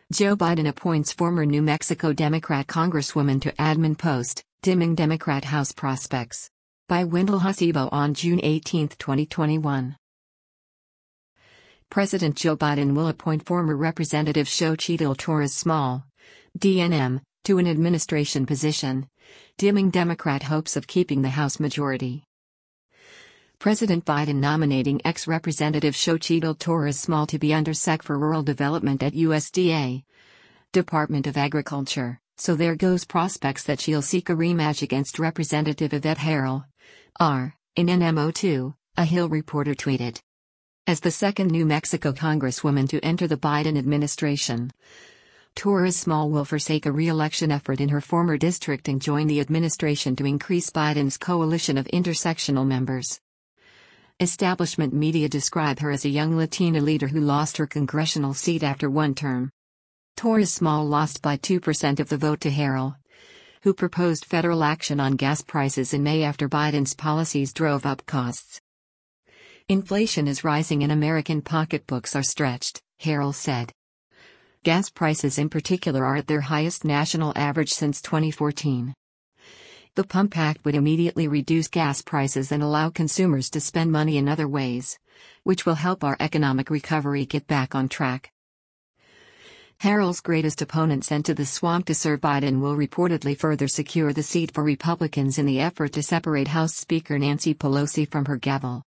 Joe Biden appoints former New Mexico Democrat Congresswoman to admin post, dimming Democrat House prospects. By Wendell Hasebo on June 18, 2021. President Joe Biden will appoint former Representative Xochitl Torres Small, DNM, to an administration position, dimming Democrat hopes of keeping the House majority. President Biden nominating ex-Representative Xochitl Torres Small to be Undersec for Rural Development at USDA, Department of Agriculture, so there goes prospects that she'll seek a rematch against Representative Yvette Herrell, R, in NMO2, a Hill reporter tweeted. As the second New Mexico Congresswoman to enter the Biden administration, Torres Small will forsake a re-election effort in her former district and join the administration to increase Biden's coalition of intersectional members. Establishment media describe her as a young Latina leader who lost her congressional seat after one term. Torres Small lost by 2% of the vote to Herrell, who proposed federal action on gas prices in May after Biden's policies drove up costs. Inflation is rising and American pocketbooks are stretched, Herrell said. Gas prices in particular are at their highest national average since 2014. The Pump Act would immediately reduce gas prices and allow consumers to spend money in other ways, which will help our economic recovery get back on track. Herrell's greatest opponent sent to the swamp to serve Biden will reportedly further secure the seat for Republicans in the effort to separate House Speaker Nancy Pelosi from her gavel.